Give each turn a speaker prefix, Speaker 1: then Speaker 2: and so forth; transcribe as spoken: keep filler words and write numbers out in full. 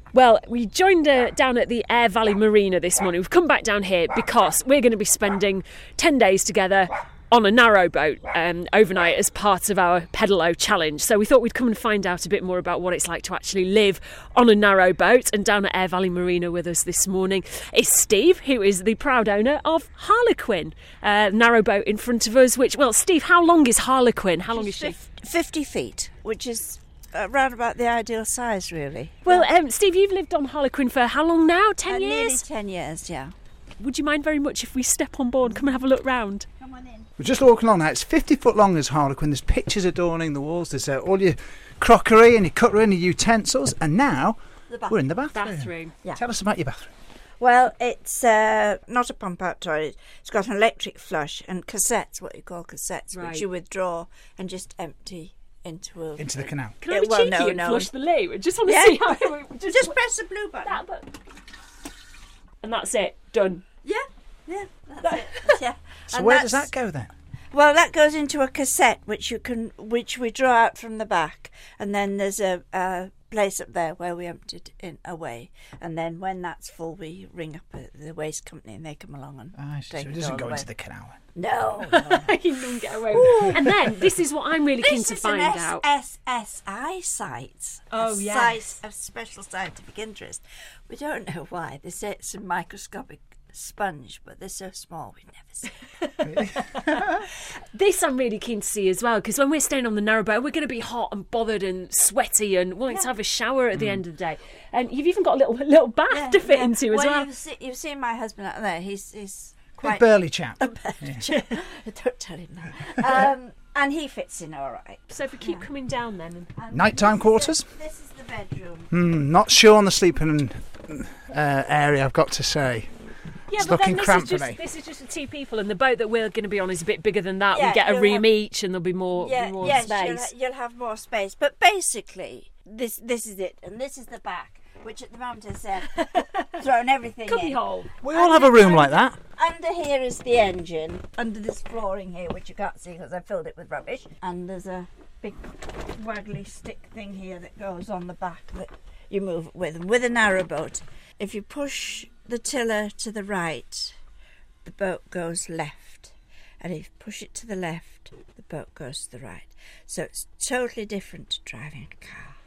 Speaker 1: Well, we joined uh, down at the Aire Valley Marina this morning. We've come back down here because we're going to be spending ten days together on a narrowboat um, overnight as part of our Pedalo challenge. So we thought we'd come and find out a bit more about what it's like to actually live on a narrowboat. And down at Aire Valley Marina with us this morning is Steve, who is the proud owner of Harlequin, uh, narrowboat in front of us. Which, well, Steve, how long is Harlequin? How long
Speaker 2: She's
Speaker 1: is she?
Speaker 2: fifty feet, which is around about the ideal size, really.
Speaker 1: Well, um, Steve, you've lived on Harlequin for how long now? Ten
Speaker 2: uh,
Speaker 1: years?
Speaker 2: Nearly ten years, yeah.
Speaker 1: Would you mind very much if we step on board and come and have a look round?
Speaker 2: Come on in.
Speaker 3: We're just walking along now. It's fifty foot long as Harlequin. There's pictures adorning the walls. There's uh, all your crockery and your cutlery and your utensils. And now we're in the bathroom.
Speaker 1: Bathroom.
Speaker 2: Yeah.
Speaker 3: Tell us about your bathroom.
Speaker 2: Well, it's uh, not a pump-out toilet. It's got an electric flush and cassettes, what you call cassettes,
Speaker 1: Right.
Speaker 2: which you withdraw and just empty into a...
Speaker 3: Into the canal.
Speaker 1: Can I
Speaker 2: Yeah,
Speaker 1: be
Speaker 2: well,
Speaker 1: cheeky
Speaker 2: no,
Speaker 1: and
Speaker 2: no.
Speaker 1: flush the loo? I just want to
Speaker 2: Yeah.
Speaker 1: see how it... Just,
Speaker 2: Just press the blue button.
Speaker 1: that, but... And that's it. Done.
Speaker 2: Yeah, yeah, that's it. Yeah.
Speaker 3: So
Speaker 2: And
Speaker 3: where
Speaker 2: that's-
Speaker 3: does that go then?
Speaker 2: Well, that goes into a cassette, which you can, which we draw out from the back, and then there's a, a place up there where we empty it in away, and then when that's full, we ring up uh, the waste company, and they come along and
Speaker 3: Ah, so
Speaker 2: take
Speaker 3: it
Speaker 2: it
Speaker 3: doesn't
Speaker 2: all
Speaker 3: go
Speaker 2: away.
Speaker 3: into the canal.
Speaker 2: No, no.
Speaker 1: You don't get away with it. And then, this is what I'm really keen
Speaker 2: This
Speaker 1: to
Speaker 2: is
Speaker 1: find
Speaker 2: an
Speaker 1: out.
Speaker 2: S S I site.
Speaker 1: Oh,
Speaker 2: a
Speaker 1: yes.
Speaker 2: site of special scientific interest. We don't know why. They say it's a microscopic sponge, but they're so small we've never seen them.
Speaker 1: This I'm really keen to see as well, because when we're staying on the narrowboat, we're going to be hot and bothered and sweaty and wanting to have a shower at the end of the day. And you've even got a little little bath
Speaker 2: Yeah,
Speaker 1: to fit
Speaker 2: yeah.
Speaker 1: into as
Speaker 2: well.
Speaker 1: well.
Speaker 2: You've, see, you've seen my husband out there. He's he's
Speaker 3: Big
Speaker 2: quite
Speaker 3: burly chap.
Speaker 2: Don't tell him that. Um, and he fits in all right.
Speaker 1: So if we keep coming down then... And...
Speaker 2: And
Speaker 3: Nighttime
Speaker 2: this is
Speaker 3: quarters?
Speaker 2: the- This is the bedroom.
Speaker 3: Hmm, not sure on the sleeping uh, area, I've got to say.
Speaker 1: Yeah,
Speaker 3: It's
Speaker 1: but then
Speaker 3: looking
Speaker 1: this
Speaker 3: cramped
Speaker 1: is
Speaker 3: for
Speaker 1: just
Speaker 3: me.
Speaker 1: this is just for two people, and the boat that we're going to be on is a bit bigger than that.
Speaker 2: Yeah,
Speaker 1: we get a
Speaker 2: you'll
Speaker 1: room
Speaker 2: have-
Speaker 1: each, and there'll be more,
Speaker 2: Yeah,
Speaker 1: more
Speaker 2: yes,
Speaker 1: space.
Speaker 2: you'll, ha- you'll have more space. But basically, this this is it, and this is the back, which at the moment is uh, thrown everything
Speaker 1: Cubby
Speaker 2: in.
Speaker 1: hole.
Speaker 3: We all have a room like that.
Speaker 2: Under here is the engine, under this flooring here, which you can't see because I filled it with rubbish. And there's a big waggly stick thing here that goes on the back that you move it with. And with a narrowboat, if you push the tiller to the right, the boat goes left. And if you push it to the left, the boat goes to the right. So it's totally different to driving a car.